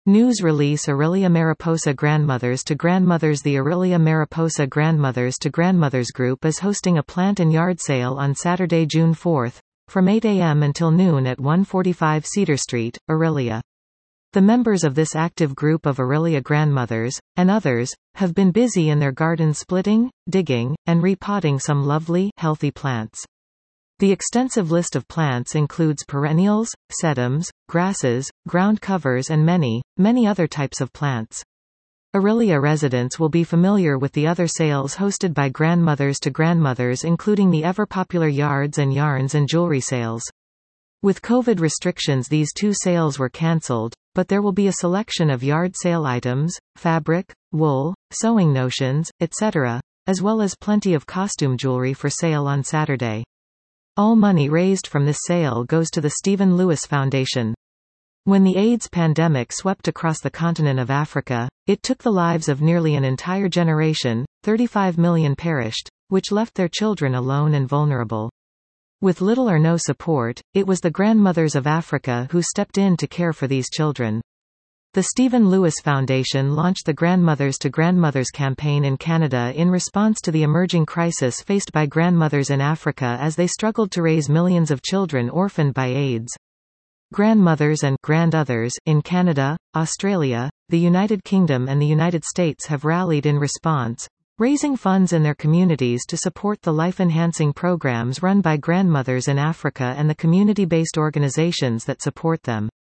News release Aurelia Mariposa Grandmothers to Grandmothers. The Aurelia Mariposa Grandmothers to Grandmothers group is hosting a plant and yard sale on Saturday, June 4, from 8 a.m. until noon at 145 Cedar Street, Aurelia. The members of this active group of Aurelia grandmothers, and others, have been busy in their gardens splitting, digging, and repotting some lovely, healthy plants. The extensive list of plants includes perennials, sedums, grasses, ground covers and many, many other types of plants. Aurelia residents will be familiar with the other sales hosted by Grandmothers to Grandmothers, including the ever-popular yards and yarns and jewelry sales. With COVID restrictions, these two sales were cancelled, but there will be a selection of yard sale items, fabric, wool, sewing notions, etc., as well as plenty of costume jewelry for sale on Saturday. All money raised from this sale goes to the Stephen Lewis Foundation. When the AIDS pandemic swept across the continent of Africa, it took the lives of nearly an entire generation. 35 million perished, which left their children alone and vulnerable. With little or no support, it was the grandmothers of Africa who stepped in to care for these children. The Stephen Lewis Foundation launched the Grandmothers to Grandmothers campaign in Canada in response to the emerging crisis faced by grandmothers in Africa as they struggled to raise millions of children orphaned by AIDS. Grandmothers and grandothers in Canada, Australia, the United Kingdom and the United States have rallied in response, raising funds in their communities to support the life-enhancing programs run by grandmothers in Africa and the community-based organizations that support them.